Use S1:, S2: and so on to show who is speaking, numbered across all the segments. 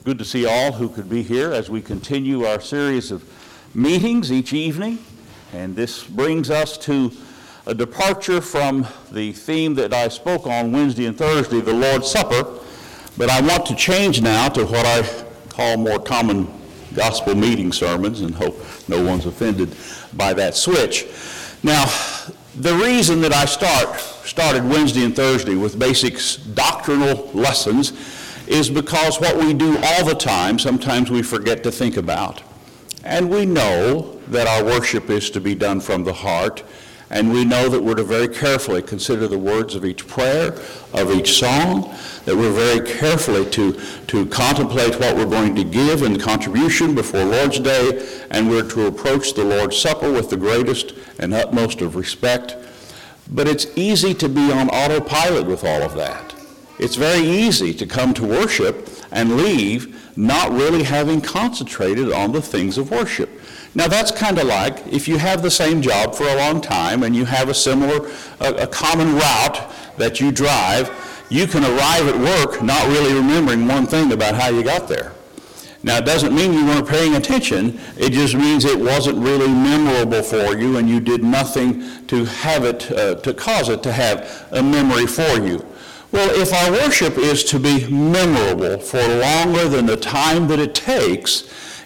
S1: Good to see all who could be here as we continue our series of meetings each evening. And this brings us to a departure from the theme that I spoke on Wednesday and Thursday, the Lord's Supper. But I want to change now to what I call more common gospel meeting sermons, and hope no one's offended by that switch. Now, the reason that I started Wednesday and Thursday with basic doctrinal lessons is because what we do all the time, sometimes we forget to think about. And we know that our worship is to be done from the heart, and we know that we're to very carefully consider the words of each prayer, of each song, that we're very carefully to contemplate what we're going to give in contribution before Lord's Day, and we're to approach the Lord's Supper with the greatest and utmost of respect. But it's easy to be on autopilot with all of that. It's very easy to come to worship and leave not really having concentrated on the things of worship. Now that's kind of like if you have the same job for a long time and you have a common route that you drive, you can arrive at work not really remembering one thing about how you got there. Now it doesn't mean you weren't paying attention, it just means it wasn't really memorable for you and you did nothing to have it, to cause it to have a memory for you. Well, if our worship is to be memorable for longer than the time that it takes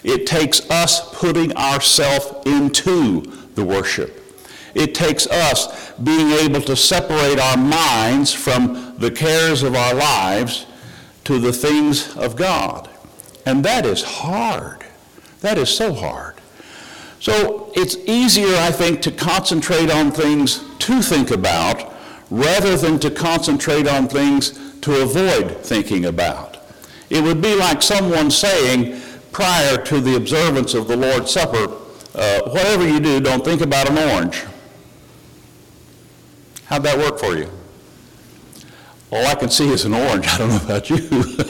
S1: us putting ourselves into the worship. It takes us being able to separate our minds from the cares of our lives to the things of God. And that is hard. That is so hard. So it's easier, I think, to concentrate on things to think about rather than to concentrate on things to avoid thinking about. It would be like someone saying prior to the observance of the Lord's Supper, whatever you do, don't think about an orange. How'd that work for you? All I can see is an orange. I don't know about you.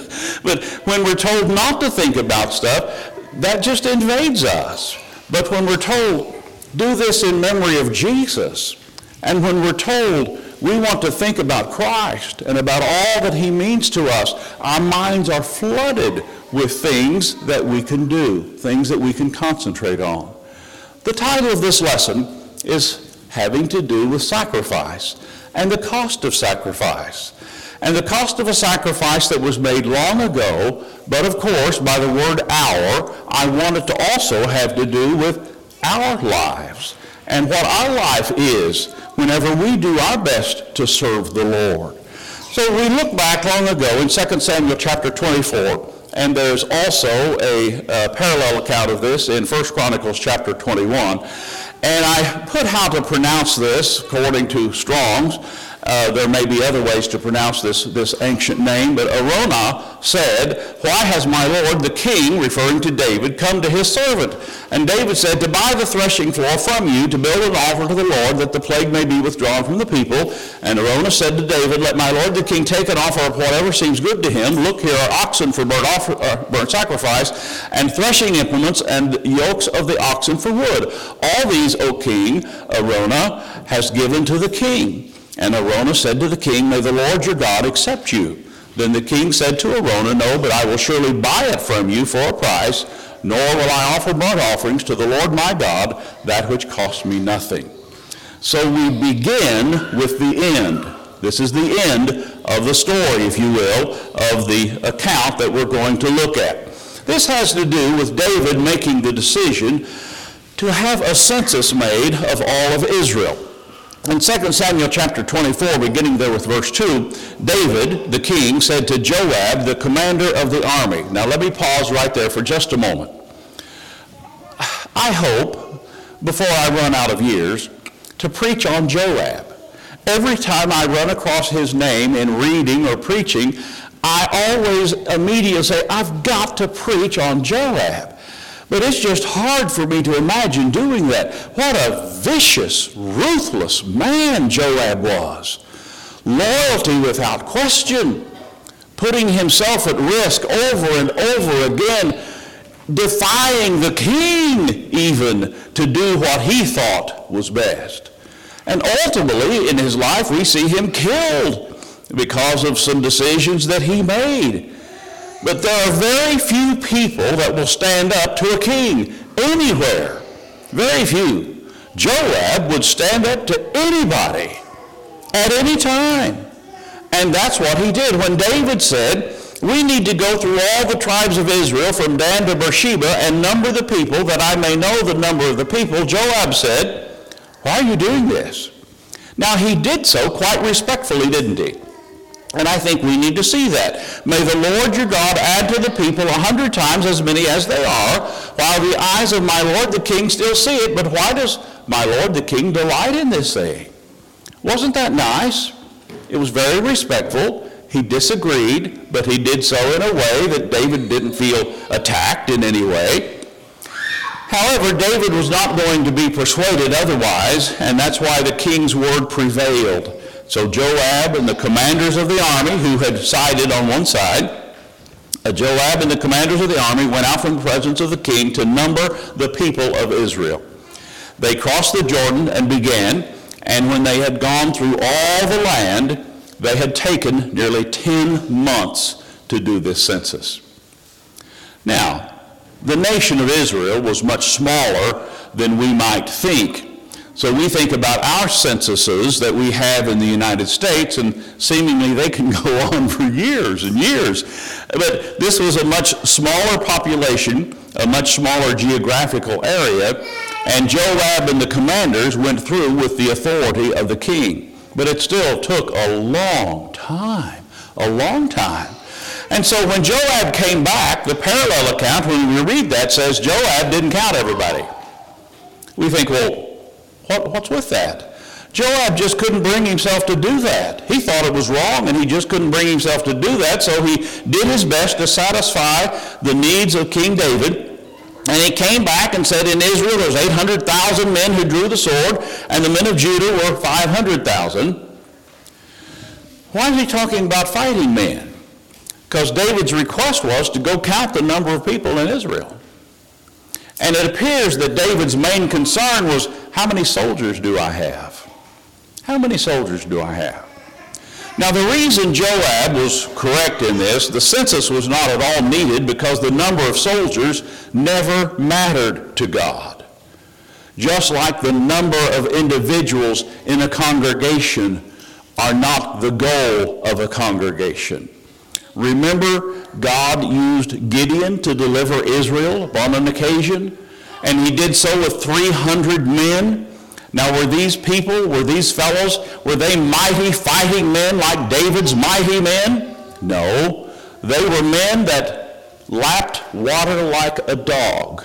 S1: But when we're told not to think about stuff, that just invades us. But when we're told, do this in memory of Jesus, and when we're told we want to think about Christ and about all that he means to us, our minds are flooded with things that we can do, things that we can concentrate on. The title of this lesson is having to do with sacrifice and the cost of sacrifice. And the cost of a sacrifice that was made long ago, but of course by the word our, I want it to also have to do with our lives and what our life is whenever we do our best to serve the Lord. So we look back long ago in 2 Samuel chapter 24, and there's also a parallel account of this in 1 Chronicles chapter 21. And I put how to pronounce this according to Strong's. There may be other ways to pronounce this ancient name, but Araunah said, "Why has my lord the king," referring to David, "come to his servant?" And David said, "To buy the threshing floor from you, to build an altar to the Lord, that the plague may be withdrawn from the people." And Araunah said to David, "Let my lord the king take an offer of whatever seems good to him. Look, here are oxen for burnt sacrifice, and threshing implements, and yokes of the oxen for wood. All these, O king," Araunah has given to the king. And Araunah said to the king, "May the Lord your God accept you." Then the king said to Araunah, "No, but I will surely buy it from you for a price, nor will I offer burnt offerings to the Lord my God, that which costs me nothing." So we begin with the end. This is the end of the story, if you will, of the account that we're going to look at. This has to do with David making the decision to have a census made of all of Israel. In 2 Samuel chapter 24, beginning there with verse 2, David, the king, said to Joab, the commander of the army. Now let me pause right there for just a moment. I hope, before I run out of years, to preach on Joab. Every time I run across his name in reading or preaching, I always immediately say, I've got to preach on Joab. But it's just hard for me to imagine doing that. What a vicious, ruthless man Joab was. Loyalty without question. Putting himself at risk over and over again. Defying the king even to do what he thought was best. And ultimately in his life we see him killed because of some decisions that he made. But there are very few people that will stand up to a king anywhere. Very few. Joab would stand up to anybody at any time. And that's what he did. When David said, we need to go through all the tribes of Israel from Dan to Beersheba and number the people that I may know the number of the people, Joab said, why are you doing this? Now he did so quite respectfully, didn't he? And I think we need to see that. May the Lord your God add to the people 100 times as many as they are, while the eyes of my Lord the king still see it. But why does my Lord the king delight in this thing? Wasn't that nice? It was very respectful. He disagreed, but he did so in a way that David didn't feel attacked in any way. However, David was not going to be persuaded otherwise, and that's why the king's word prevailed. So Joab and the commanders of the army, who had sided on one side, Joab and the commanders of the army went out from the presence of the king to number the people of Israel. They crossed the Jordan and began, and when they had gone through all the land, they had taken nearly 10 months to do this census. Now, the nation of Israel was much smaller than we might think. So we think about our censuses that we have in the United States, and seemingly they can go on for years and years. But this was a much smaller population, a much smaller geographical area, and Joab and the commanders went through with the authority of the king. But it still took a long time, a long time. And so when Joab came back, the parallel account, when we read that, says Joab didn't count everybody. We think, well, what's with that? Joab just couldn't bring himself to do that. He thought it was wrong, and he just couldn't bring himself to do that, so he did his best to satisfy the needs of King David. And he came back and said, in Israel there was 800,000 men who drew the sword, and the men of Judah were 500,000. Why is he talking about fighting men? Because David's request was to go count the number of people in Israel. And it appears that David's main concern was, how many soldiers do I have? How many soldiers do I have? Now, the reason Joab was correct in this, the census was not at all needed because the number of soldiers never mattered to God. Just like the number of individuals in a congregation are not the goal of a congregation. Remember, God used Gideon to deliver Israel upon an occasion, and he did so with 300 men. Now, were these people, were these fellows, were they mighty fighting men like David's mighty men? No. They were men that lapped water like a dog.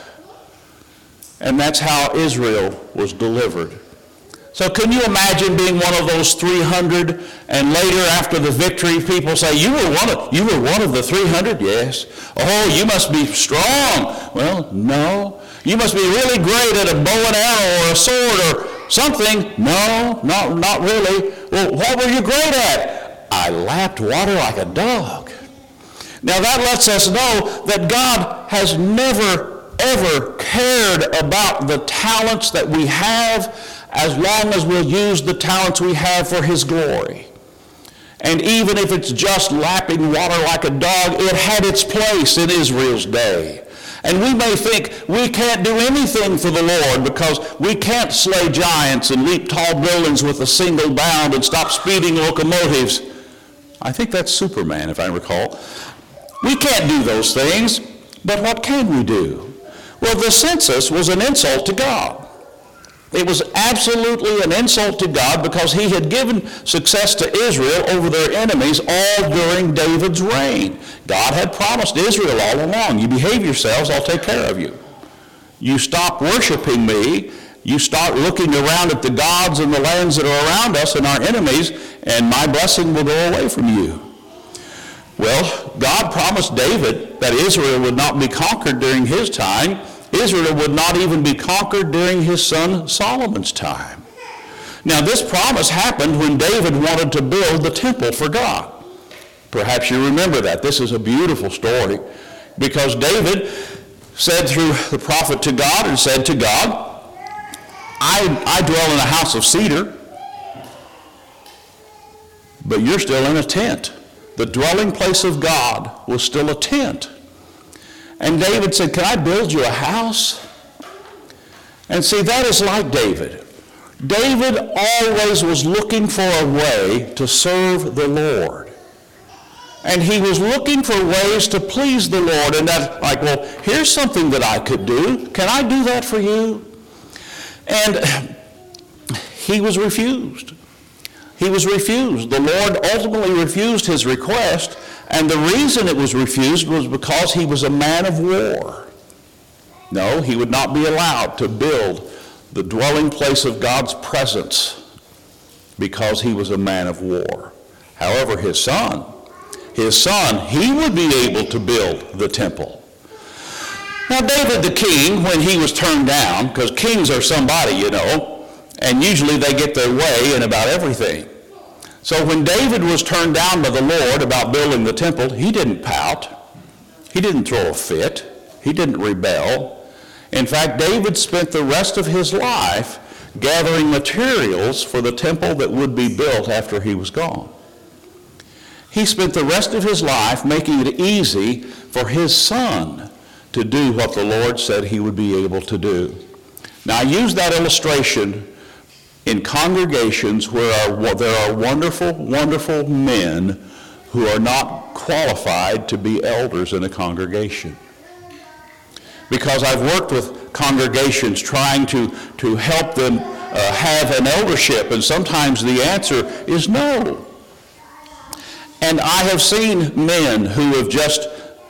S1: And that's how Israel was delivered. So can you imagine being one of those 300, and later after the victory, people say, you were one of the 300? Yes. Oh, you must be strong. Well, no. You must be really great at a bow and arrow or a sword or something. No, not really. Well, what were you great at? I lapped water like a dog. Now that lets us know that God has never, ever cared about the talents that we have, as long as we'll use the talents we have for his glory. And even if it's just lapping water like a dog, it had its place in Israel's day. And we may think we can't do anything for the Lord because we can't slay giants and leap tall buildings with a single bound and stop speeding locomotives. I think that's Superman, if I recall. We can't do those things, but what can we do? Well, the census was an insult to God. It was absolutely an insult to God because he had given success to Israel over their enemies all during David's reign. God had promised Israel all along, you behave yourselves, I'll take care of you. You stop worshiping me, you start looking around at the gods and the lands that are around us and our enemies, and my blessing will go away from you. Well, God promised David that Israel would not be conquered during his time. Israel would not even be conquered during his son Solomon's time. Now, this promise happened when David wanted to build the temple for God. Perhaps you remember that. This is a beautiful story because David said through the prophet to God and said to God, I dwell in a house of cedar, but you're still in a tent. The dwelling place of God was still a tent. And David said, can I build you a house? And see, that is like David. David always was looking for a way to serve the Lord. And he was looking for ways to please the Lord. And that's like, well, here's something that I could do. Can I do that for you? And he was refused. He was refused. The Lord ultimately refused his request. And the reason it was refused was because he was a man of war. No, he would not be allowed to build the dwelling place of God's presence because he was a man of war. However, his son, he would be able to build the temple. Now, David the king, when he was turned down, because kings are somebody, you know, and usually they get their way in about everything. So when David was turned down by the Lord about building the temple, he didn't pout. He didn't throw a fit. He didn't rebel. In fact, David spent the rest of his life gathering materials for the temple that would be built after he was gone. He spent the rest of his life making it easy for his son to do what the Lord said he would be able to do. Now, I use that illustration in congregations where there are wonderful, wonderful men who are not qualified to be elders in a congregation. Because I've worked with congregations trying to help them have an eldership, and sometimes the answer is no. And I have seen men who have just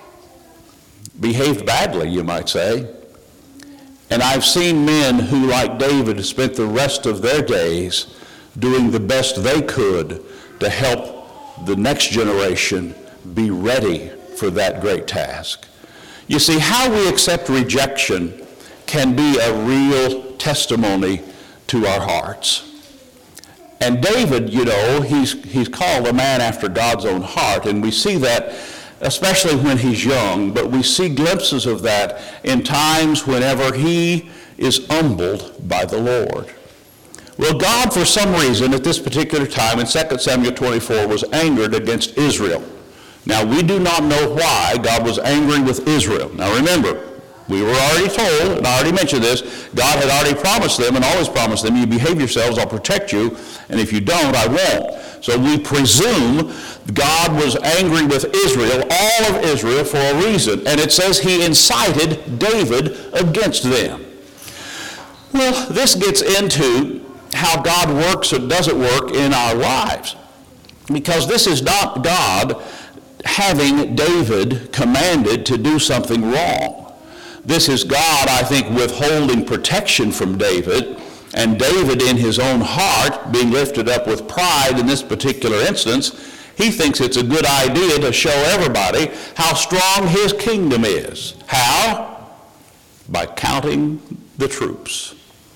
S1: behaved badly, you might say. And I've seen men who, like David, spent the rest of their days doing the best they could to help the next generation be ready for that great task. You see, how we accept rejection can be a real testimony to our hearts. And David, you know, he's called a man after God's own heart, and we see that especially when he's young, but we see glimpses of that in times whenever he is humbled by the Lord. Well, God, for some reason, at this particular time in 2 Samuel 24, was angered against Israel. Now, we do not know why God was angry with Israel. Now, remember, we were already told, and I already mentioned this, God had already promised them and always promised them, you behave yourselves, I'll protect you, and if you don't, I won't. So we presume God was angry with Israel, all of Israel, for a reason. And it says he incited David against them. Well, this gets into how God works or doesn't work in our lives. Because this is not God having David commanded to do something wrong. This is God, I think, withholding protection from David, and David in his own heart being lifted up with pride in this particular instance. He thinks it's a good idea to show everybody how strong his kingdom is. How? By counting the troops.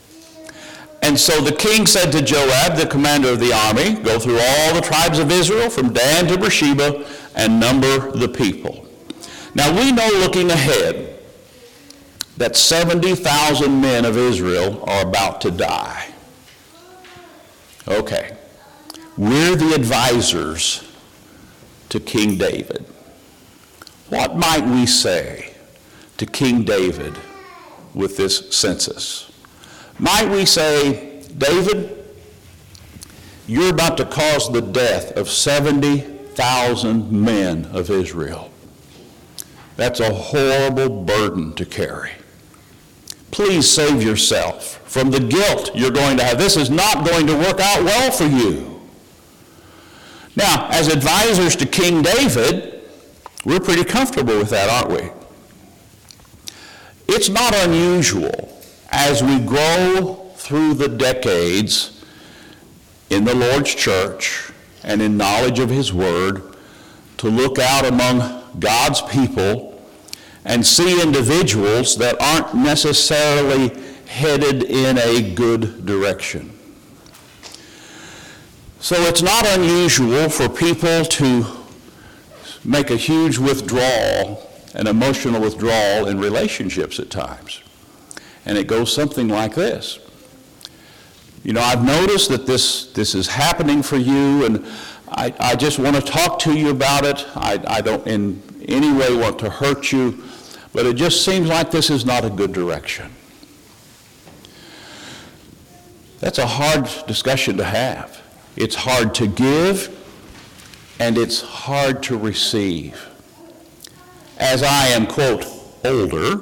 S1: And so the king said to Joab, the commander of the army, go through all the tribes of Israel from Dan to Beersheba and number the people. Now we know, looking ahead, that 70,000 men of Israel are about to die. Okay. We're the advisors to King David. What might we say to King David with this census? Might we say, David, you're about to cause the death of 70,000 men of Israel. That's a horrible burden to carry. Please save yourself from the guilt you're going to have. This is not going to work out well for you. Now, as advisors to King David, we're pretty comfortable with that, aren't we? It's not unusual as we grow through the decades in the Lord's church and in knowledge of his word to look out among God's people and see individuals that aren't necessarily headed in a good direction. So it's not unusual for people to make a huge withdrawal, an emotional withdrawal in relationships at times. And it goes something like this. You know, I've noticed that this is happening for you, and I just want to talk to you about it. I don't in any way want to hurt you, but it just seems like this is not a good direction. That's a hard discussion to have. It's hard to give, and it's hard to receive. As I am, quote, older,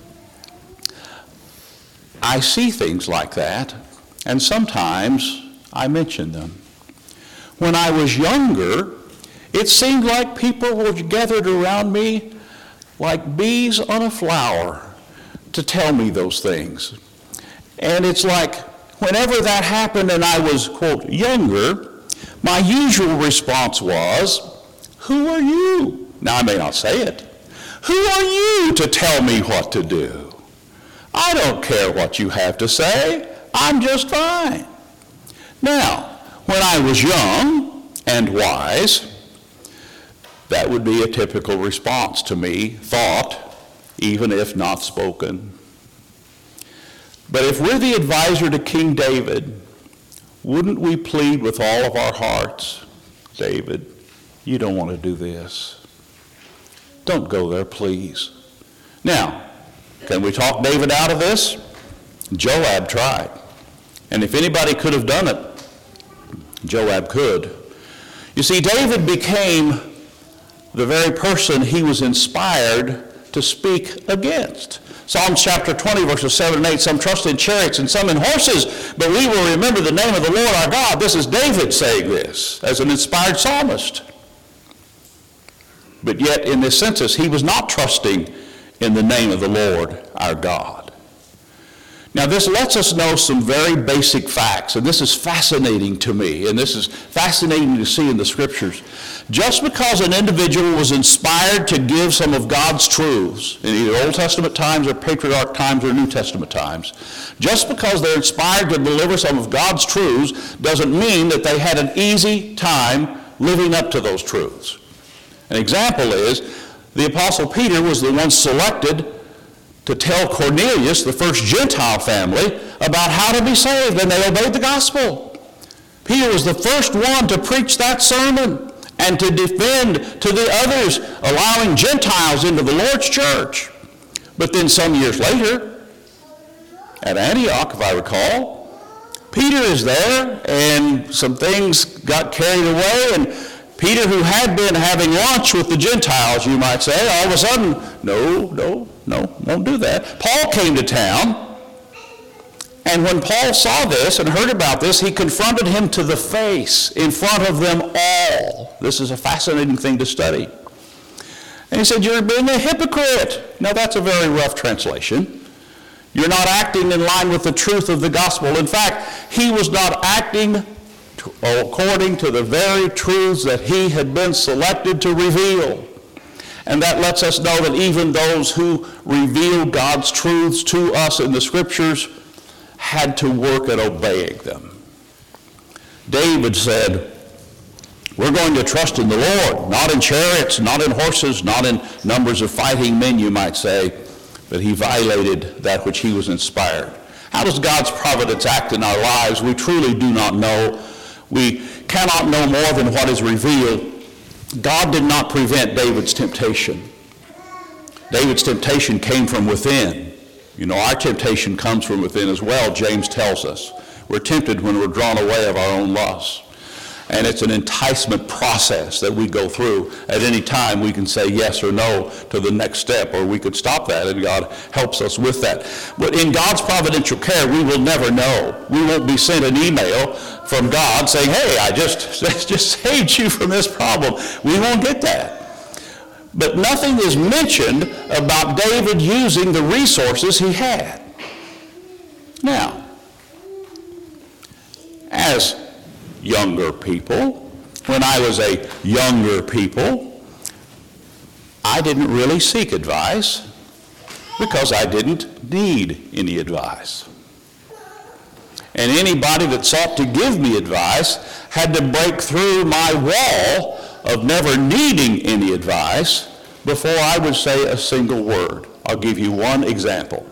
S1: I see things like that, and sometimes I mention them. When I was younger, it seemed like people were gathered around me like bees on a flower to tell me those things. And it's like whenever that happened and I was, quote, younger, my usual response was, who are you? Now, I may not say it. Who are you to tell me what to do? I don't care what you have to say. I'm just fine. Now, when I was young and wise, that would be a typical response to me, thought, even if not spoken. But if we're the advisor to King David, wouldn't we plead with all of our hearts, David, you don't want to do this. Don't go there, please. Now, can we talk David out of this? Joab tried. And if anybody could have done it, Joab could. You see, David became the very person he was inspired to speak against. Psalms chapter 20, verses 7 and 8, some trust in chariots and some in horses, but we will remember the name of the Lord our God. This is David saying this as an inspired psalmist. But yet, in this census, he was not trusting in the name of the Lord our God. Now, this lets us know some very basic facts, and this is fascinating to me, and this is fascinating to see in the Scriptures. Just because an individual was inspired to give some of God's truths, in either Old Testament times or Patriarch times or New Testament times, just because they're inspired to deliver some of God's truths doesn't mean that they had an easy time living up to those truths. An example is, the Apostle Peter was the one selected to tell Cornelius, the first Gentile family, about how to be saved, and they obeyed the gospel. Peter was the first one to preach that sermon and to defend to the others, allowing Gentiles into the Lord's church. But then some years later, at Antioch, if I recall, Peter is there, and some things got carried away, and Peter, who had been having lunch with the Gentiles, you might say, all of a sudden, no, won't do that. Paul came to town, and when Paul saw this and heard about this, he confronted him to the face in front of them all. This is a fascinating thing to study. And he said, you're being a hypocrite. Now, that's a very rough translation. You're not acting in line with the truth of the gospel. In fact, he was not acting according to the very truths that he had been selected to reveal. And that lets us know that even those who reveal God's truths to us in the Scriptures had to work at obeying them. David said, we're going to trust in the Lord, not in chariots, not in horses, not in numbers of fighting men, you might say, but he violated that which he was inspired. How does God's providence act in our lives? We truly do not know. We cannot know more than what is revealed. God did not prevent David's temptation. David's temptation came from within. You know, our temptation comes from within as well, James tells us. We're tempted when we're drawn away of our own lusts. And it's an enticement process that we go through. At any time, we can say yes or no to the next step, or we could stop that, and God helps us with that. But in God's providential care, we will never know. We won't be sent an email from God saying, hey, I just saved you from this problem. We won't get that. But nothing is mentioned about David using the resources he had. Now, as younger people, when I was a younger people, I didn't really seek advice because I didn't need any advice. And anybody that sought to give me advice had to break through my wall of never needing any advice before I would say a single word. I'll give you one example.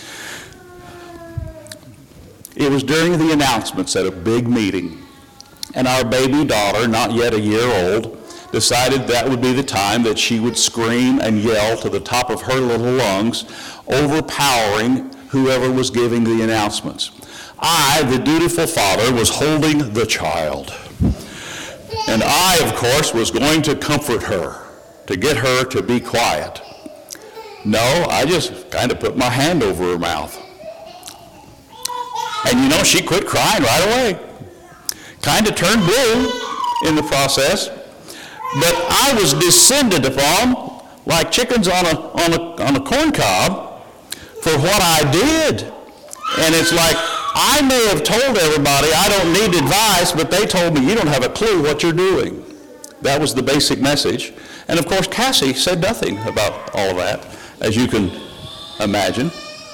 S1: It was during the announcements at a big meeting And our baby daughter, not yet a year old, decided that would be the time that she would scream and yell to the top of her little lungs, overpowering whoever was giving the announcements. I, the dutiful father, was holding the child. And I, of course, was going to comfort her, to get her to be quiet. No, I just kind of put my hand over her mouth. And she quit crying right away. Kind of turned blue in the process. But I was descended upon like chickens on a corn cob for what I did. And it's like, I may have told everybody I don't need advice, but they told me you don't have a clue what you're doing. That was the basic message. And of course, Cassie said nothing about all of that, as you can imagine.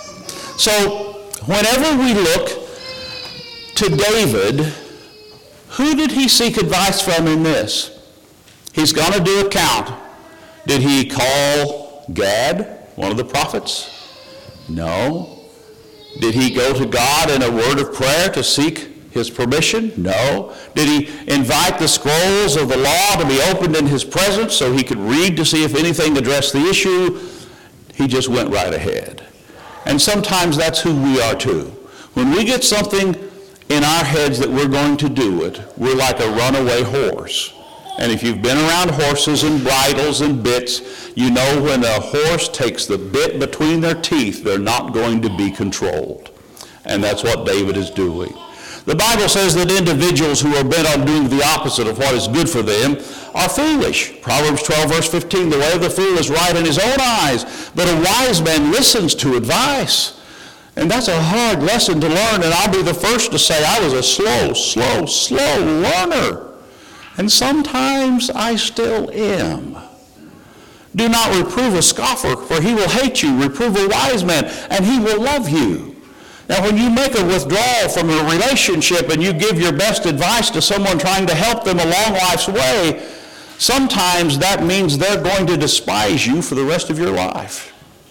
S1: So whenever we look to David, who did he seek advice from in this? He's going to do a count. Did he call Gad, one of the prophets? No. Did he go to God in a word of prayer to seek his permission? No. Did he invite the scrolls of the law to be opened in his presence so he could read to see if anything addressed the issue? He just went right ahead. And sometimes that's who we are too. When we get something in our heads that we're going to do it, we're like a runaway horse. And if you've been around horses and bridles and bits, you know when a horse takes the bit between their teeth, they're not going to be controlled. And that's what David is doing. The Bible says that individuals who are bent on doing the opposite of what is good for them are foolish. Proverbs 12, verse 15, the way of the fool is right in his own eyes, but a wise man listens to advice. And that's a hard lesson to learn, and I'll be the first to say I was a slow learner. And sometimes I still am. Do not reprove a scoffer, for he will hate you. Reprove a wise man, and he will love you. Now, when you make a withdrawal from a relationship and you give your best advice to someone trying to help them along life's way, sometimes that means they're going to despise you for the rest of your life.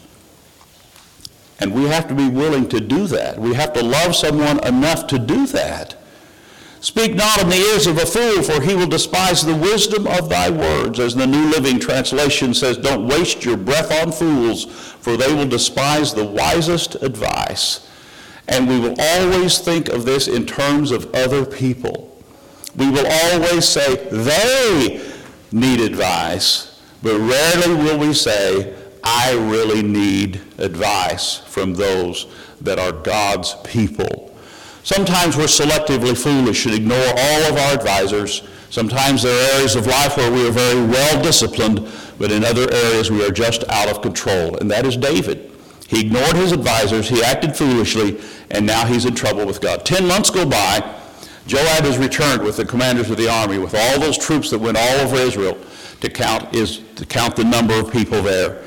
S1: And we have to be willing to do that. We have to love someone enough to do that. Speak not in the ears of a fool, for he will despise the wisdom of thy words. As the New Living Translation says, don't waste your breath on fools, for they will despise the wisest advice. And we will always think of this in terms of other people. We will always say they need advice, but rarely will we say, I really need advice from those that are God's people. Sometimes we're selectively foolish and ignore all of our advisors. Sometimes there are areas of life where we are very well disciplined, but in other areas we are just out of control. And that is David. He ignored his advisors, he acted foolishly, and now he's in trouble with God. 10 months go by. Joab has returned with the commanders of the army, with all those troops that went all over Israel to count the number of people there.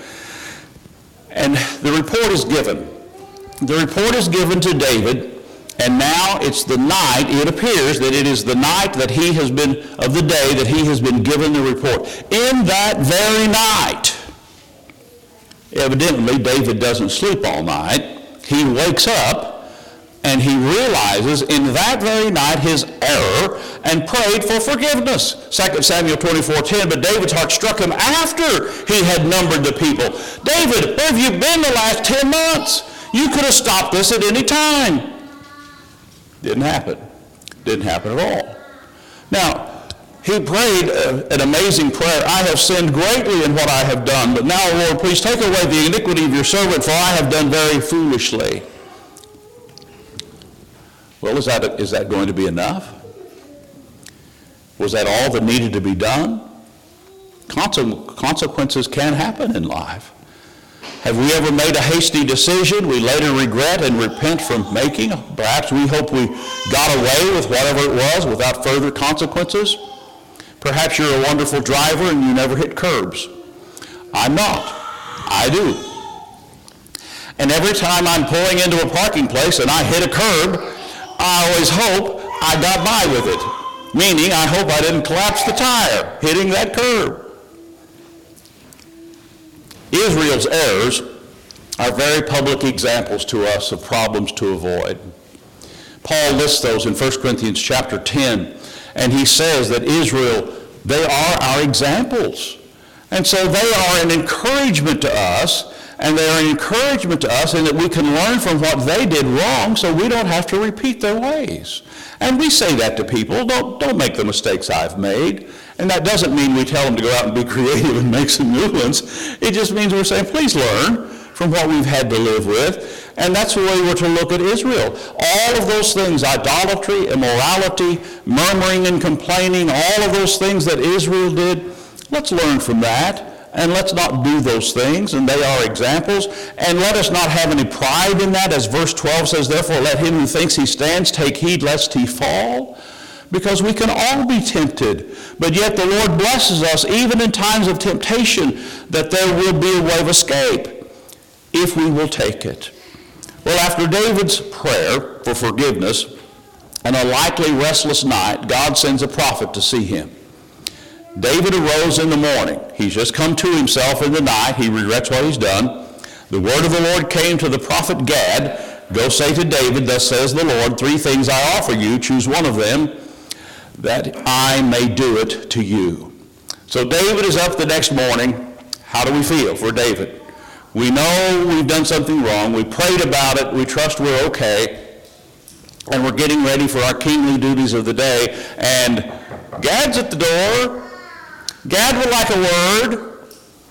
S1: And the report is given. The report is given to David. And now it's the night, it appears that it is the night that he has been, of the day that he has been given the report. In that very night, evidently David doesn't sleep all night. He wakes up and he realizes in that very night his error and prayed for forgiveness. 2 Samuel 24:10, but David's heart struck him after he had numbered the people. David, where have you been the last 10 months? You could have stopped this at any time. Didn't happen. Didn't happen at all. Now, he prayed an amazing prayer. I have sinned greatly in what I have done, but now, Lord, please take away the iniquity of your servant, for I have done very foolishly. Well, is that going to be enough? Was that all that needed to be done? Consequences can happen in life. Have we ever made a hasty decision we later regret and repent from making? Perhaps we hope we got away with whatever it was without further consequences. Perhaps you're a wonderful driver and you never hit curbs. I'm not. I do. And every time I'm pulling into a parking place and I hit a curb, I always hope I got by with it. Meaning I hope I didn't collapse the tire hitting that curb. Israel's errors are very public examples to us of problems to avoid. Paul lists those in 1 Corinthians chapter 10. And he says that Israel, they are our examples. And so they are an encouragement to us, and they are an encouragement to us in that we can learn from what they did wrong so we don't have to repeat their ways. And we say that to people, don't make the mistakes I've made. And that doesn't mean we tell them to go out and be creative and make some new ones. It just means we're saying, please learn from what we've had to live with. And that's the way we're to look at Israel. All of those things, idolatry, immorality, murmuring and complaining, all of those things that Israel did, let's learn from that. And let's not do those things, and they are examples. And let us not have any pride in that, as verse 12 says, therefore let him who thinks he stands take heed lest he fall. Because we can all be tempted, but yet the Lord blesses us even in times of temptation that there will be a way of escape if we will take it. Well, after David's prayer for forgiveness and a likely restless night, God sends a prophet to see him. David arose in the morning. He's just come to himself in the night. He regrets what he's done. The word of the Lord came to the prophet Gad. Go say to David, thus says the Lord, 3 things I offer you. Choose one of them, that I may do it to you. So David is up the next morning. How do we feel for David? We know we've done something wrong. We prayed about it. We trust we're okay. And we're getting ready for our kingly duties of the day. And Gad's at the door. Gad would like a word.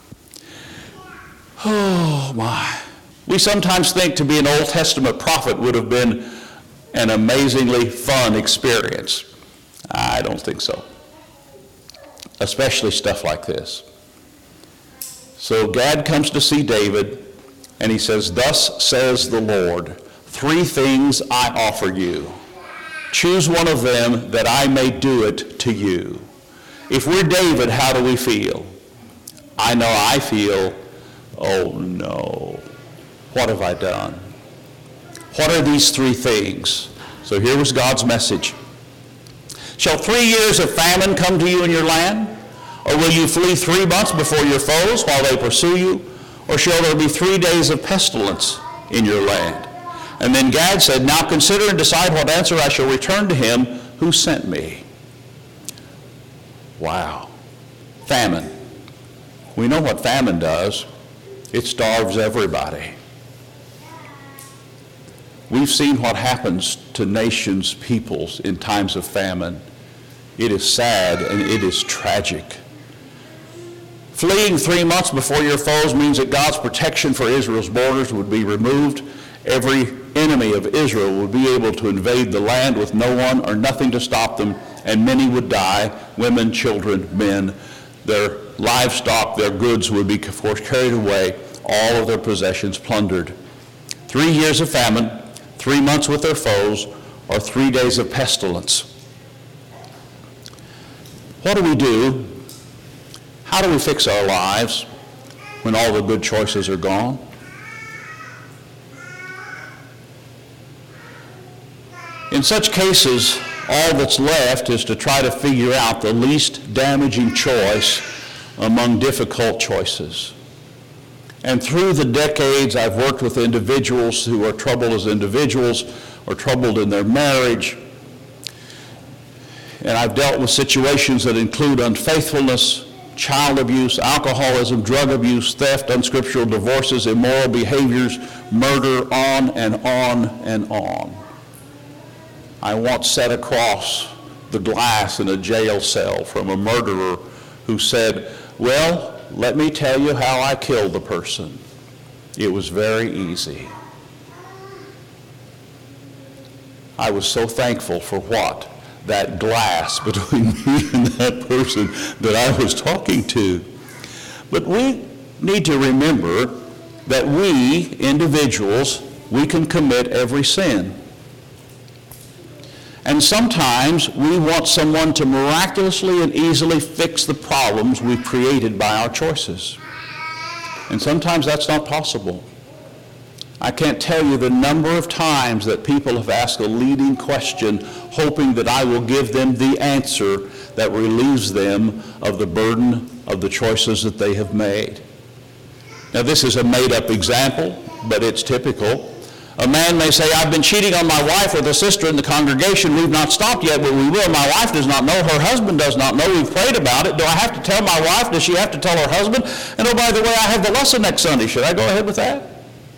S1: Oh, my. We sometimes think to be an Old Testament prophet would have been an amazingly fun experience. I don't think so. Especially stuff like this. So Gad comes to see David, and he says, thus says the Lord, 3 things I offer you. Choose one of them that I may do it to you. If we're David, how do we feel? I know I feel, oh no, what have I done? What are these 3 things? So here was God's message. Shall 3 years of famine come to you in your land? Or will you flee 3 months before your foes while they pursue you? Or shall there be 3 days of pestilence in your land? And then Gad said, now consider and decide what answer I shall return to him who sent me. Wow. Famine. We know what famine does. It starves everybody. We've seen what happens to nations, peoples in times of famine. It is sad and it is tragic. Fleeing 3 months before your foes means that God's protection for Israel's borders would be removed. Every enemy of Israel would be able to invade the land with no one or nothing to stop them, and many would die, women, children, men. Their livestock, their goods would be carried away, all of their possessions plundered. 3 years of famine, 3 months with their foes, or 3 days of pestilence. What do we do? How do we fix our lives when all the good choices are gone? In such cases, all that's left is to try to figure out the least damaging choice among difficult choices. And through the decades, I've worked with individuals who are troubled as individuals or troubled in their marriage. And I've dealt with situations that include unfaithfulness, child abuse, alcoholism, drug abuse, theft, unscriptural divorces, immoral behaviors, murder, on and on and on. I once sat across the glass in a jail cell from a murderer who said, well, let me tell you how I killed the person. It was very easy. I was so thankful for what? That glass between me and that person that I was talking to. But we need to remember that we, individuals, we can commit every sin. And sometimes we want someone to miraculously and easily fix the problems we've created by our choices. And sometimes that's not possible. I can't tell you the number of times that people have asked a leading question hoping that I will give them the answer that relieves them of the burden of the choices that they have made. Now this is a made-up example, but it's typical. A man may say, I've been cheating on my wife with a sister in the congregation. We've not stopped yet, but we will. My wife does not know. Her husband does not know. We've prayed about it. Do I have to tell my wife? Does she have to tell her husband? And oh, by the way, I have the lesson next Sunday. Should I go ahead with that?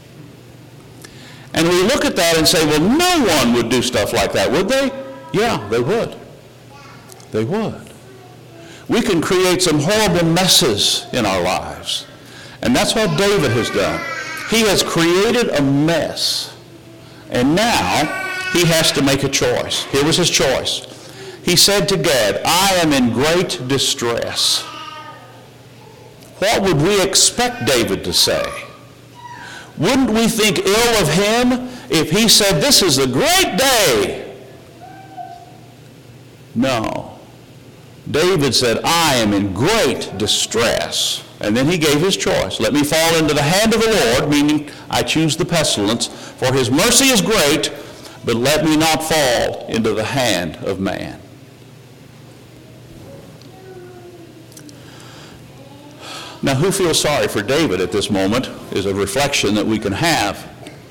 S1: And we look at that and say, well, no one would do stuff like that, would they? Yeah, they would. They would. We can create some horrible messes in our lives. And that's what David has done. He has created a mess. And now he has to make a choice. Here was his choice. He said to Gad, I am in great distress. What would we expect David to say? Wouldn't we think ill of him if he said, this is a great day? No. David said, I am in great distress. And then he gave his choice. Let me fall into the hand of the Lord, meaning I choose the pestilence, for his mercy is great, but let me not fall into the hand of man. Now, who feels sorry for David at this moment is a reflection that we can have,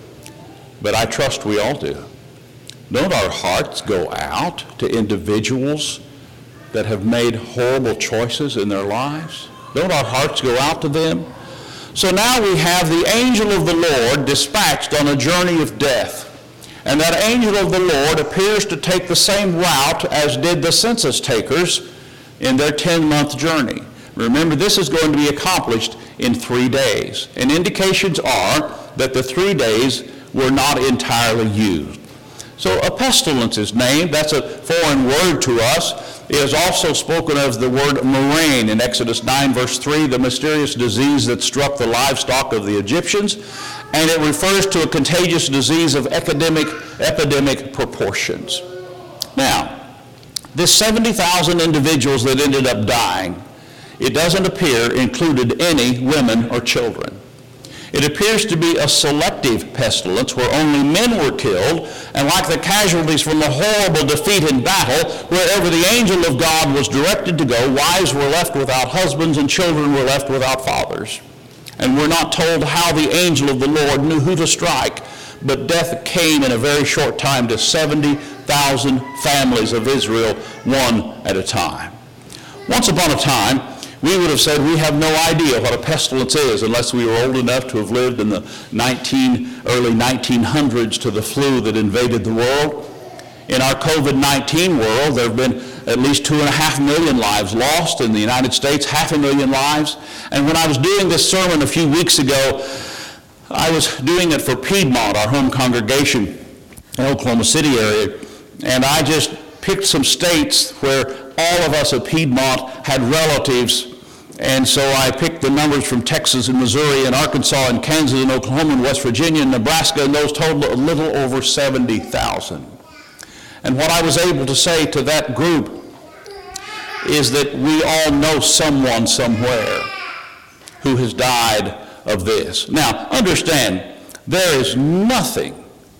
S1: but I trust we all do. Don't our hearts go out to individuals that have made horrible choices in their lives? Don't our hearts go out to them? So now we have the angel of the Lord dispatched on a journey of death. And that angel of the Lord appears to take the same route as did the census takers in their 10-month journey. Remember, this is going to be accomplished in 3 days. And indications are that the 3 days were not entirely used. So a pestilence is named. That's a foreign word to us. It is also spoken of the word murrain in Exodus 9, verse 3, the mysterious disease that struck the livestock of the Egyptians. And it refers to a contagious disease of epidemic proportions. Now, this 70,000 individuals that ended up dying, it doesn't appear included any women or children. It appears to be a selective pestilence where only men were killed, and like the casualties from a horrible defeat in battle, wherever the angel of God was directed to go, wives were left without husbands and children were left without fathers. And we're not told how the angel of the Lord knew who to strike, but death came in a very short time to 70,000 families of Israel, one at a time. Once upon a time, we would have said we have no idea what a pestilence is unless we were old enough to have lived in the early 1900s to the flu that invaded the world. In our COVID-19 world, there have been at least 2.5 million lives lost in the United States, 500,000 lives. And when I was doing this sermon a few weeks ago, I was doing it for Piedmont, our home congregation in Oklahoma City area, and I just picked some states where all of us at Piedmont had relatives, and so I picked the numbers from Texas and Missouri and Arkansas and Kansas and Oklahoma and West Virginia and Nebraska, and those totaled a little over 70,000. And what I was able to say to that group is that we all know someone somewhere who has died of this. Now, understand, there is nothing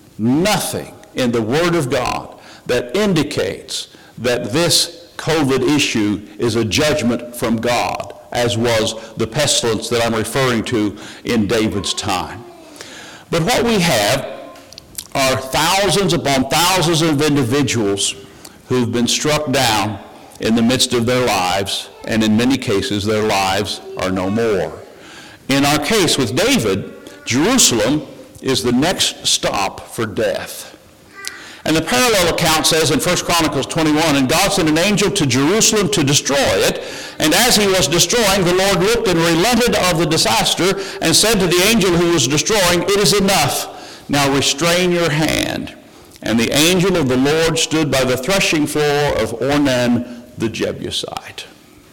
S1: in the Word of God that indicates that this COVID issue is a judgment from God, as was the pestilence that I'm referring to in David's time. But what we have are thousands upon thousands of individuals who've been struck down in the midst of their lives, and in many cases their lives are no more. In our case with David, Jerusalem is the next stop for death. And the parallel account says in 1 Chronicles 21, and God sent an angel to Jerusalem to destroy it, and as he was destroying, the Lord looked and relented of the disaster and said to the angel who was destroying, it is enough, now restrain your hand. And the angel of the Lord stood by the threshing floor of Ornan the Jebusite.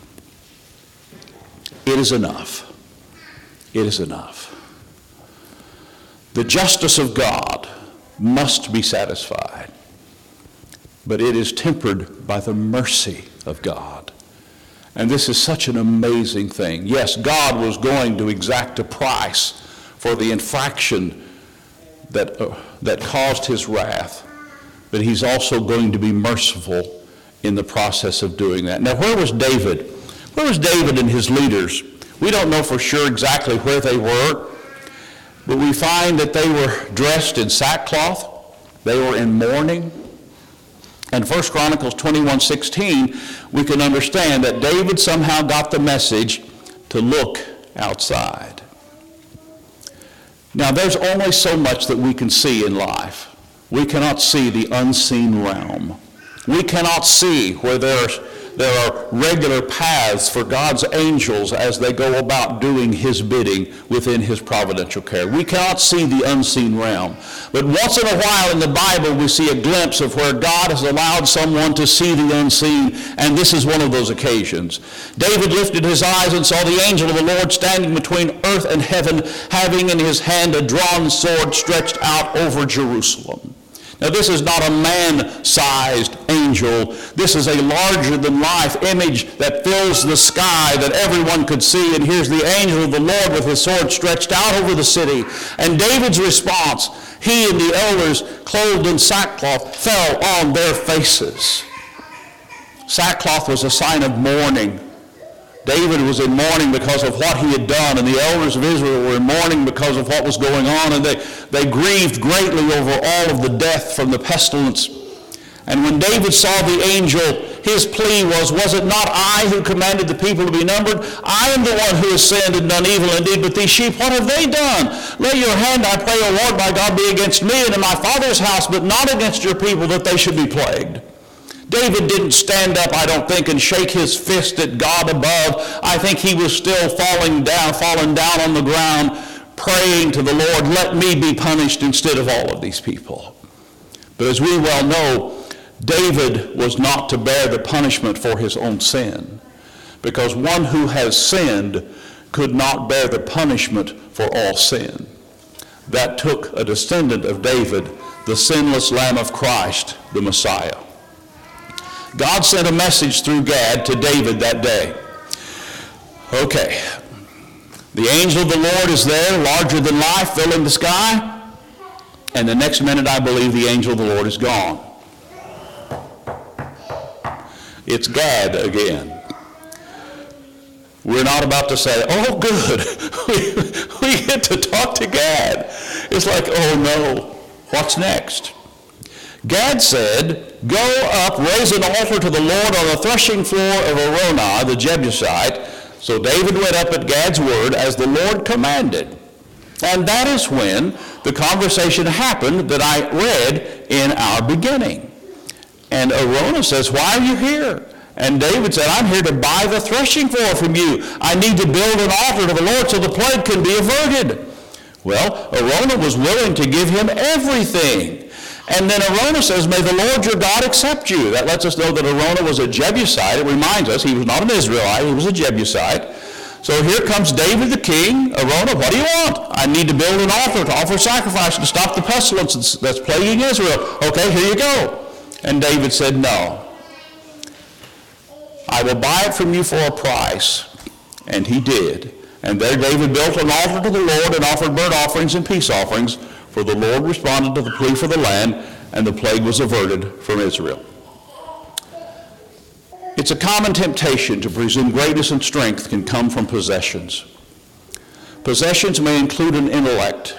S1: It is enough. It is enough. The justice of God must be satisfied, but it is tempered by the mercy of God. And this is such an amazing thing. Yes, God was going to exact a price for the infraction that caused his wrath, but he's also going to be merciful in the process of doing that. Now, where was David? Where was David and his leaders? We don't know for sure exactly where they were. But we find that they were dressed in sackcloth. They were in mourning. And 1 Chronicles 21:16, we can understand that David somehow got the message to look outside. Now, there's only so much that we can see in life. We cannot see the unseen realm. We cannot see where there are regular paths for God's angels as they go about doing his bidding within his providential care. We cannot see the unseen realm. But once in a while in the Bible we see a glimpse of where God has allowed someone to see the unseen, and this is one of those occasions. David lifted his eyes and saw the angel of the Lord standing between earth and heaven, having in his hand a drawn sword stretched out over Jerusalem. Now, this is not a man-sized angel. This is a larger-than-life image that fills the sky that everyone could see. And here's the angel of the Lord with his sword stretched out over the city. And David's response, he and the elders, clothed in sackcloth, fell on their faces. Sackcloth was a sign of mourning. David was in mourning because of what he had done, and the elders of Israel were in mourning because of what was going on, and they grieved greatly over all of the death from the pestilence. And when David saw the angel, his plea was it not I who commanded the people to be numbered? I am the one who has sinned and done evil indeed, but these sheep, what have they done? Lay your hand, I pray, O Lord, my God, be against me and in my father's house, but not against your people, that they should be plagued. David didn't stand up, I don't think, and shake his fist at God above. I think he was still falling down on the ground, praying to the Lord, let me be punished instead of all of these people. But as we well know, David was not to bear the punishment for his own sin, because one who has sinned could not bear the punishment for all sin. That took a descendant of David, the sinless Lamb of Christ, the Messiah. God sent a message through Gad to David that day. Okay, the angel of the Lord is there, larger than life, filling the sky, and the next minute I believe the angel of the Lord is gone. It's Gad again. We're not about to say, oh good, we get to talk to Gad. It's like, oh no, what's next? Gad said, go up, raise an altar to the Lord on the threshing floor of Araunah, the Jebusite. So David went up at Gad's word as the Lord commanded. And that is when the conversation happened that I read in our beginning. And Araunah says, why are you here? And David said, I'm here to buy the threshing floor from you. I need to build an altar to the Lord so the plague can be averted. Well, Araunah was willing to give him everything. And then Araunah says, may the Lord your God accept you. That lets us know that Araunah was a Jebusite. It reminds us he was not an Israelite, he was a Jebusite. So here comes David the king. Araunah, what do you want? I need to build an altar to offer sacrifice to stop the pestilence that's plaguing Israel. Okay, here you go. And David said, no. I will buy it from you for a price. And he did. And there David built an altar to the Lord and offered burnt offerings and peace offerings. For the Lord responded to the plea for the land, and the plague was averted from Israel. It's a common temptation to presume greatness and strength can come from possessions. Possessions may include an intellect.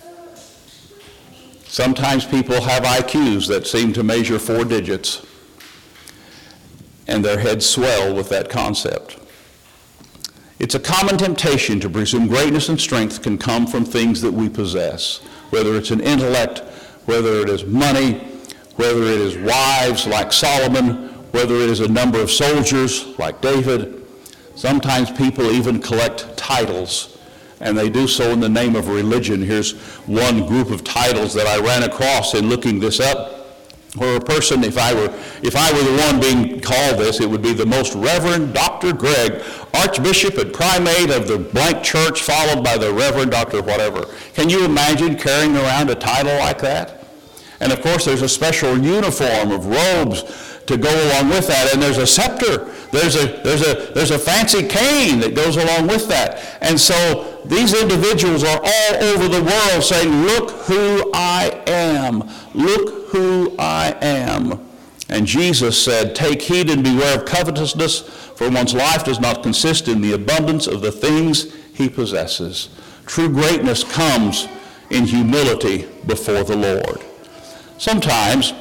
S1: Sometimes people have IQs that seem to measure 4 digits, and their heads swell with that concept. It's a common temptation to presume greatness and strength can come from things that we possess, whether it's an intellect, whether it is money, whether it is wives like Solomon, whether it is a number of soldiers like David. Sometimes people even collect titles, and they do so in the name of religion. Here's one group of titles that I ran across in looking this up, where a person, if I were the one being called this, it would be the Most Reverend Dr. Greg, Archbishop and Primate of the blank church, followed by the Reverend Dr. whatever. Can you imagine carrying around a title like that? And of course there's a special uniform of robes to go along with that, and there's a scepter, there's a fancy cane that goes along with that. And so these individuals are all over the world saying, look who I am, look who I am. And Jesus said, take heed and beware of covetousness, for one's life does not consist in the abundance of the things he possesses. True greatness comes in humility before the Lord. Sometimes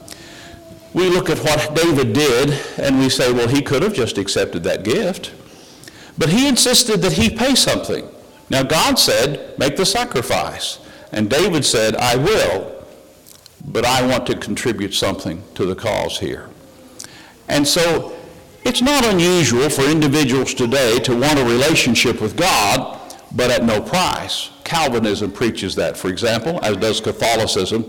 S1: we look at what David did and we say, well, he could have just accepted that gift. But he insisted that he pay something. Now God said, make the sacrifice. And David said, I will, but I want to contribute something to the cause here. And so it's not unusual for individuals today to want a relationship with God, but at no price. Calvinism preaches that, for example, as does Catholicism.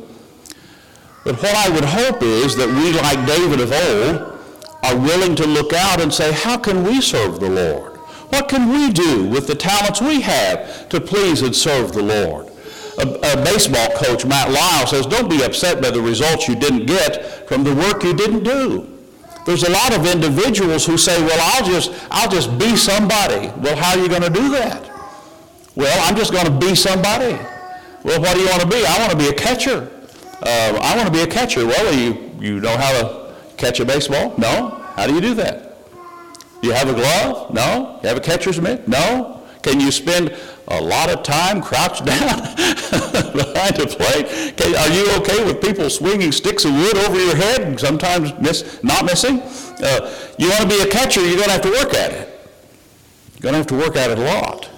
S1: But what I would hope is that we, like David of old, are willing to look out and say, how can we serve the Lord? What can we do with the talents we have to please and serve the Lord? A baseball coach, Matt Lyle, says, don't be upset by the results you didn't get from the work you didn't do. There's a lot of individuals who say, well, I'll just be somebody. Well, how are you going to do that? Well, I'm just going to be somebody. Well, what do you want to be? I want to be a catcher. I want to be a catcher. Well, you know how to catch a baseball? No. How do you do that? Do you have a glove? No. You have a catcher's mitt? No. Can you spend a lot of time crouched down behind a plate? Are you okay with people swinging sticks of wood over your head and sometimes not missing? You want to be a catcher, you're going to have to work at it. You're going to have to work at it a lot.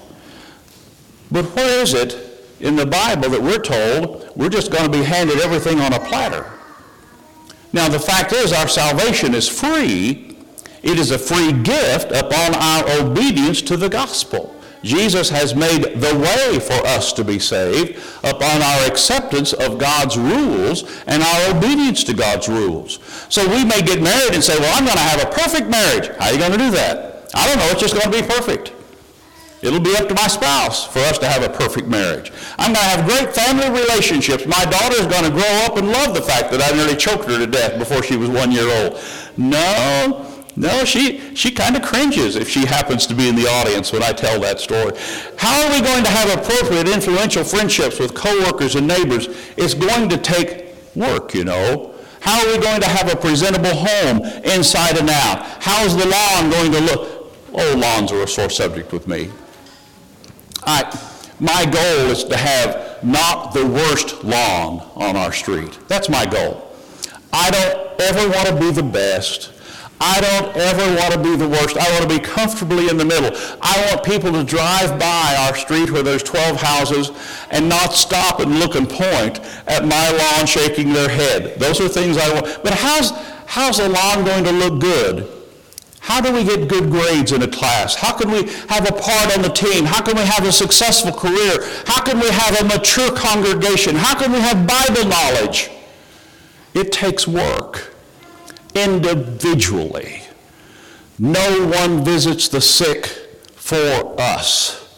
S1: But where is it in the Bible that we're told we're just going to be handed everything on a platter? Now, the fact is our salvation is free. It is a free gift upon our obedience to the gospel. Jesus has made the way for us to be saved upon our acceptance of God's rules and our obedience to God's rules. So we may get married and say, well, I'm going to have a perfect marriage. How are you going to do that? I don't know. It's just going to be perfect. It'll be up to my spouse for us to have a perfect marriage. I'm going to have great family relationships. My daughter's going to grow up and love the fact that I nearly choked her to death before she was 1 year old. No, she kind of cringes if she happens to be in the audience when I tell that story. How are we going to have appropriate, influential friendships with coworkers and neighbors? It's going to take work, you know. How are we going to have a presentable home inside and out? How is the lawn going to look? Oh, lawns are a sore subject with me. My goal is to have not the worst lawn on our street. That's my goal. I don't ever want to be the best. I don't ever want to be the worst. I want to be comfortably in the middle. I want people to drive by our street where there's 12 houses and not stop and look and point at my lawn shaking their head. Those are things I want. But how's a lawn going to look good? How do we get good grades in a class? How can we have a part on the team? How can we have a successful career? How can we have a mature congregation? How can we have Bible knowledge? It takes work. Individually. No one visits the sick for us.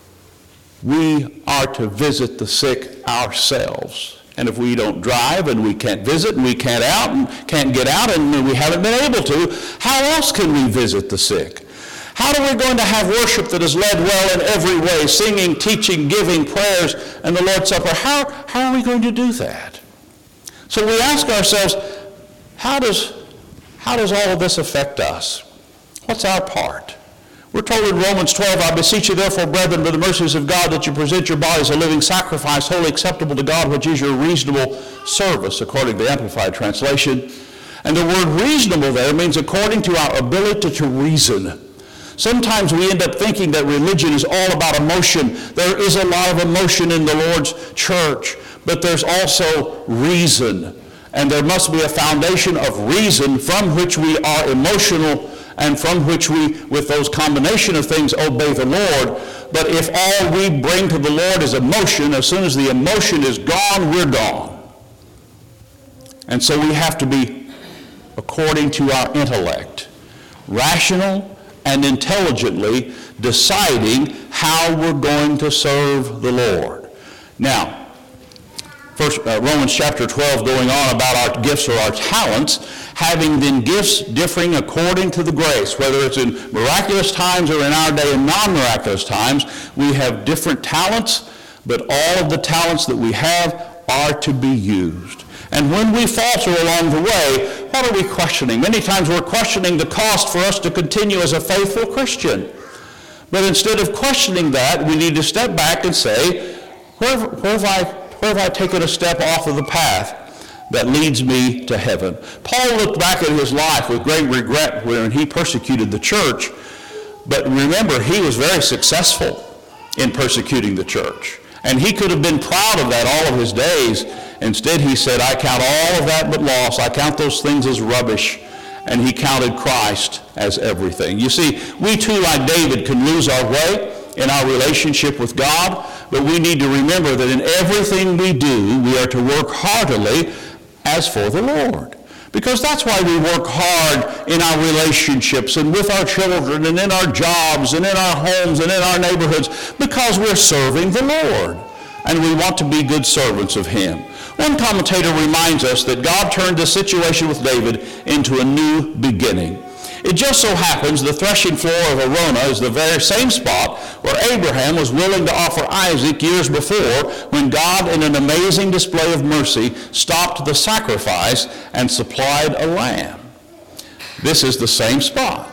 S1: We are to visit the sick ourselves. And if we don't drive and we can't visit and we can't get out and we haven't been able to, how else can we visit the sick? How are we going to have worship that is led well in every way, singing, teaching, giving, prayers, and the Lord's Supper? How are we going to do that? So we ask ourselves, how does all of this affect us? What's our part? We're told in Romans 12, I beseech you therefore, brethren, by the mercies of God, that you present your bodies a living sacrifice, wholly acceptable to God, which is your reasonable service, according to the Amplified Translation. And the word reasonable there means according to our ability to reason. Sometimes we end up thinking that religion is all about emotion. There is a lot of emotion in the Lord's church, but there's also reason. And there must be a foundation of reason from which we are emotional and from which we, with those combination of things, obey the Lord. But if all we bring to the Lord is emotion, as soon as the emotion is gone, we're gone. And so we have to be according to our intellect, rational and intelligently deciding how we're going to serve the Lord. Now, First, Romans chapter 12 going on about our gifts or our talents, having then gifts differing according to the grace, whether it's in miraculous times or in our day in non-miraculous times, we have different talents, but all of the talents that we have are to be used. And when we falter along the way, what are we questioning? Many times we're questioning the cost for us to continue as a faithful Christian. But instead of questioning that, we need to step back and say, Where have I taken a step off of the path that leads me to heaven? Paul looked back at his life with great regret when he persecuted the church. But remember, he was very successful in persecuting the church. And he could have been proud of that all of his days. Instead, he said, I count all of that but loss. I count those things as rubbish. And he counted Christ as everything. You see, we too, like David, can lose our way in our relationship with God. But we need to remember that in everything we do, we are to work heartily as for the Lord. Because that's why we work hard in our relationships and with our children and in our jobs and in our homes and in our neighborhoods, because we're serving the Lord. And we want to be good servants of him. One commentator reminds us that God turned the situation with David into a new beginning. It just so happens the threshing floor of Araunah is the very same spot where Abraham was willing to offer Isaac years before, when God, in an amazing display of mercy, stopped the sacrifice and supplied a lamb. This is the same spot.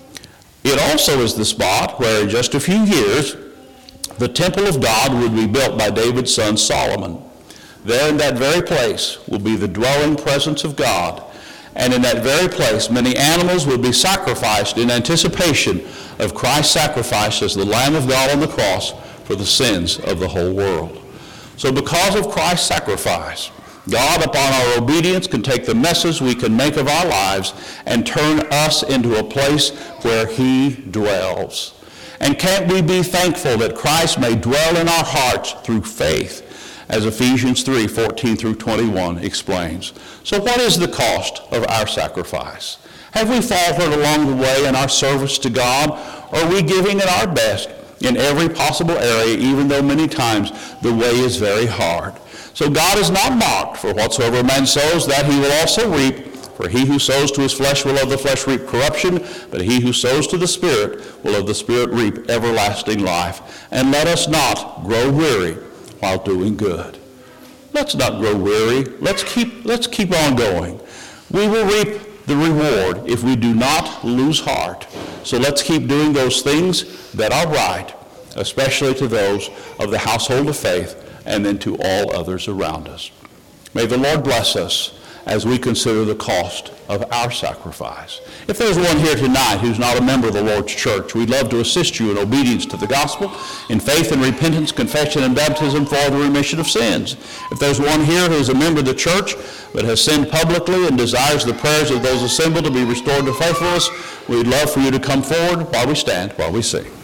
S1: It also is the spot where in just a few years the temple of God would be built by David's son Solomon. There in that very place will be the dwelling presence of God. And in that very place, many animals will be sacrificed in anticipation of Christ's sacrifice as the Lamb of God on the cross for the sins of the whole world. So because of Christ's sacrifice, God, upon our obedience, can take the messes we can make of our lives and turn us into a place where he dwells. And can't we be thankful that Christ may dwell in our hearts through faith, as Ephesians 3:14 through 21 explains. So what is the cost of our sacrifice? Have we faltered along the way in our service to God? Or are we giving it our best in every possible area, even though many times the way is very hard? So God is not mocked, for whatsoever man sows, that he will also reap. For he who sows to his flesh will of the flesh reap corruption, but he who sows to the Spirit will of the Spirit reap everlasting life. And let us not grow weary while doing good. Let's not grow weary. Let's keep on going. We will reap the reward if we do not lose heart. So let's keep doing those things that are right, especially to those of the household of faith, and then to all others around us. May the Lord bless us as we consider the cost of our sacrifice. If there's one here tonight who's not a member of the Lord's church, we'd love to assist you in obedience to the gospel, in faith and repentance, confession and baptism for the remission of sins. If there's one here who's a member of the church but has sinned publicly and desires the prayers of those assembled to be restored to faithfulness, we'd love for you to come forward while we stand, while we sing.